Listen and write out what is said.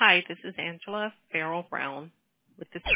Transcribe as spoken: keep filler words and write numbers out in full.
Hi, this is Angela Farrell Brown with the